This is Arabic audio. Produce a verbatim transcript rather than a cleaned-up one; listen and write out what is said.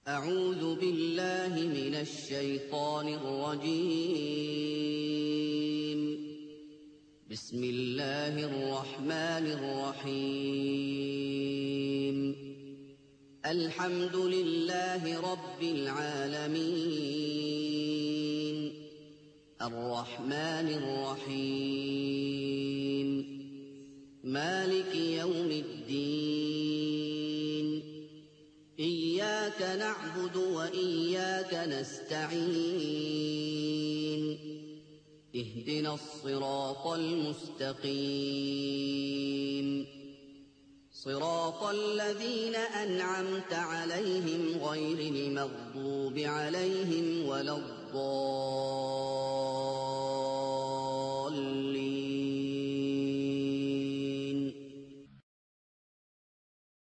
أعوذ بالله من الشيطان الرجيم. بسم الله الرحمن الرحيم. الحمد لله رب العالمين، الرحمن الرحيم، مالك يوم الدين، إياك نعبد وإياك نستعين، اهدنا الصراط المستقيم، صراط الذين أنعمت عليهم غير المغضوب عليهم ولا الضالين.